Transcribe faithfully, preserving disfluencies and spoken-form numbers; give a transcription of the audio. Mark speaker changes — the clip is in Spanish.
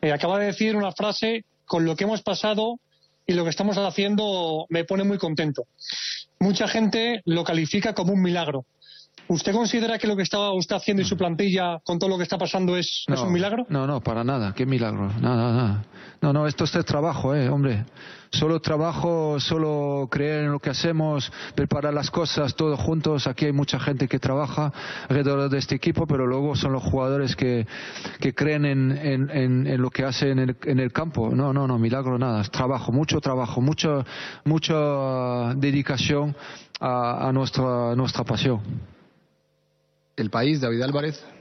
Speaker 1: Eh, acaba de decir una frase: con lo que hemos pasado y lo que estamos haciendo me pone muy contento. Mucha gente lo califica como un milagro. ¿Usted considera que lo que está usted haciendo y su plantilla con todo lo que está pasando es,
Speaker 2: no,
Speaker 1: es un milagro?
Speaker 2: No, no, para nada. ¿Qué milagro? Nada, nada. No, no, esto es el trabajo, eh, hombre. Solo trabajo, solo creer en lo que hacemos, preparar las cosas todos juntos. Aquí hay mucha gente que trabaja alrededor de este equipo, pero luego son los jugadores que, que creen en, en, en, en lo que hacen en el, en el campo. No, no, no, milagro nada. Es trabajo, mucho trabajo, mucho, mucha dedicación a, a nuestra, a nuestra pasión.
Speaker 3: El País, David Álvarez.